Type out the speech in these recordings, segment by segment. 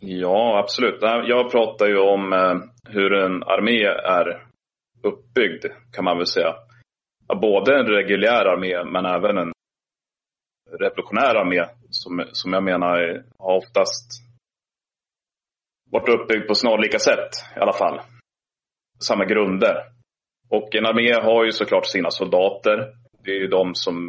Ja, absolut. Jag pratar ju om hur en armé är uppbyggd, kan man väl säga. Både en reguljär armé men även en revolutionär armé som jag menar har oftast varit uppbyggd på snarlika sätt i alla fall. Samma grunder. Och en armé har ju såklart sina soldater. Det är ju de som...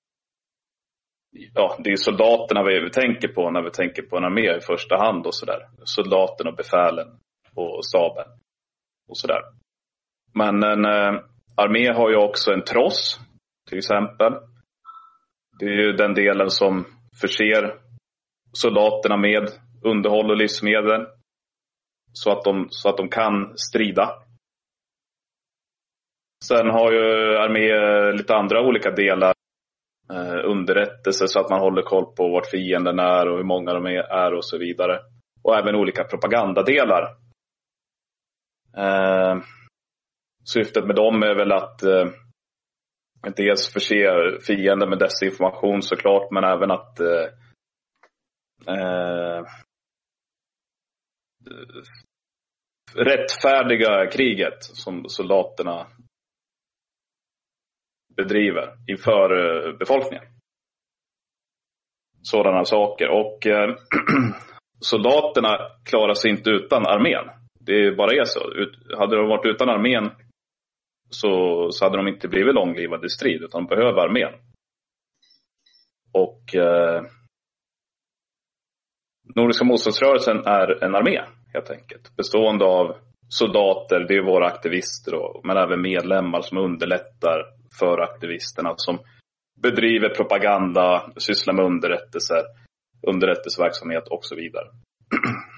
Ja, det är soldaterna vi tänker på när vi tänker på en armé i första hand och sådär. Soldaterna och befälen och staben och sådär. Men en armé har ju också en tross till exempel. Det är ju den delen som förser soldaterna med underhåll och livsmedel så att de kan strida. Sen har ju armé lite andra olika delar. Underrättelse så att man håller koll på vart fienden är och hur många de är och så vidare. Och även olika propagandadelar. Syftet med dem är väl att dels förse fienden med desinformation såklart, men även att rättfärdiga kriget som soldaterna bedriver inför befolkningen. Sådana saker. Och soldaterna klarar sig inte utan armén. Det bara är så. Hade de varit utan armén så hade de inte blivit långlivade i strid, utan de behöver armén. Och Nordiska motståndsrörelsen är en armé helt enkelt. Bestående av soldater, det är våra aktivister men även medlemmar som underlättar för aktivisterna, som bedriver propaganda, sysslar med underrättelseverksamhet och så vidare.